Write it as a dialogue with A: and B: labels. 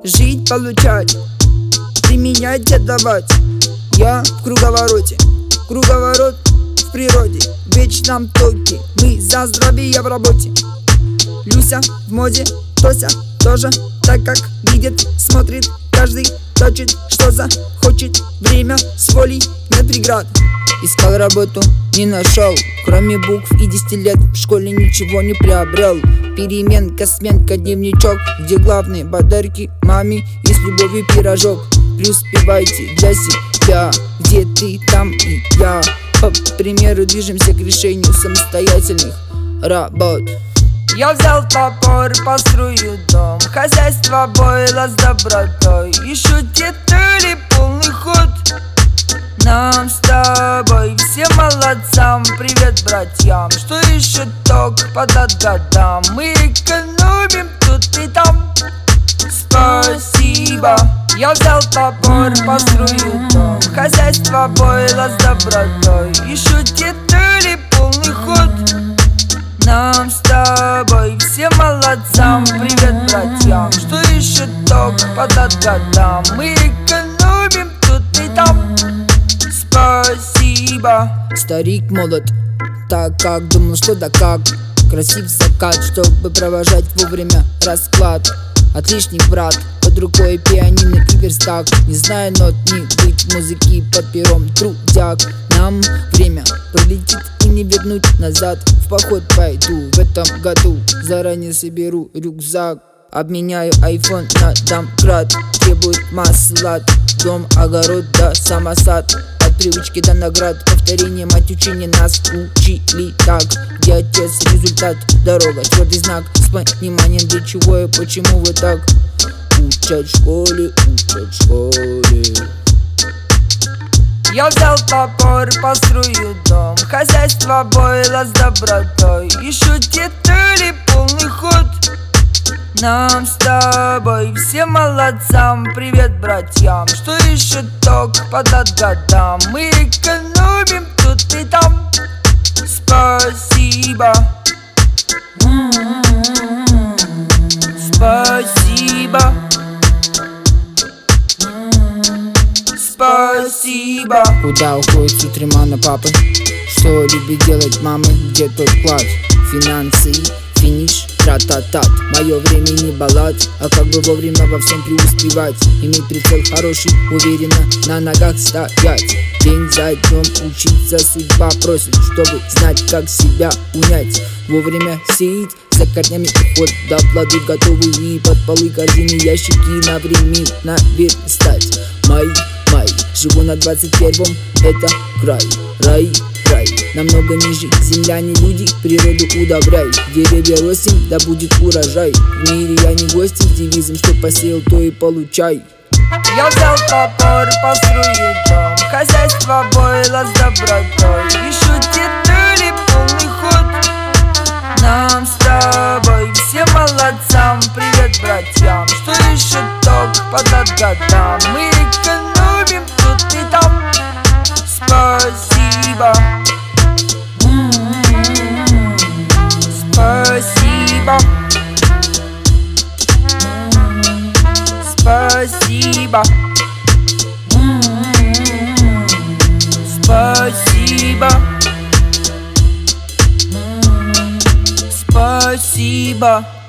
A: Жить, получать, применять, отдавать. Я в круговороте, круговорот в природе, в вечном токе. Мы за здоровье в работе. Люся в моде, Тося тоже, так как видит, смотрит, каждый точит, что захочет. Время с волей нет преград. Искал работу, не нашел, кроме букв и 10 лет в школе ничего не приобрел. Переменка, сменка, дневничок, где главные подарки маме и с любовью пирожок. Плюс пивайте для себя, где ты, там и я. По примеру движемся к решению самостоятельных работ. Я взял топор, построю дом, хозяйство было с добротой. Ищу детали, полный ход. Нам с тобой, всем молодцам, привет братьям, что ищут ток под годам. Мы экономим тут и там. Спасибо. Я взял топор, построю дом, хозяйство было с добротой. Ищу детали, полный ход. Нам с тобой, всем молодцам, привет братьям, что ищут ток под годам. Мы экономим тут и там. Спасибо. Старик молод, так как думал, что да как. Красив закат, чтобы провожать вовремя расклад. Отличник брат, под рукой пианино и верстак. Не знаю нот, не быть музыки под пером трудяк. Нам время пролетит и не вернуть назад. В поход пойду в этом году, заранее соберу рюкзак. Обменяю iPhone на домкрат, требует масла. Дом, огород да самосад. От привычки до наград, повторение мать учения нас учили так. Где отец, результат, дорога, твердый знак. С пониманием для чего и почему вы так. Учат в школе, учат в школе. Я взял топор, построю дом, хозяйство было с добротой. Ищу детали, полный ход. Нам с тобой, всем молодцам, привет братьям, что ищут ток под годам. Мы экономим тут и там. Спасибо. Спасибо. Спасибо. Куда уходит с утра мама, папа? Что любит делать мамы? Где тот клад? Финансы, финиш, тра-та-тат. Мое время не баллад, а как бы вовремя во всем преуспевать. Иметь прицел хороший, уверенно на ногах стоять. День за днем учиться судьба просит, чтобы знать, как себя унять. Вовремя сеять, за корнями уход, до плоды готовы и под полы корзины ящики на время наверстать. Май, живу на 21-м, это край, рай. Намного ниже земляне люди, природу удобряй. Деревья ростим, да будет урожай. В мире я не гостем с девизом, что посеял, то и получай. Я взял топор, построю дом, хозяйство было с добротой. Ищу детали, полный ход. Нам с тобой, всем молодцам, привет братьям, что ищут ток под годам. Мы экономим тут и там. Спасибо. Спасибо. Спасибо. Спасибо. Спасибо.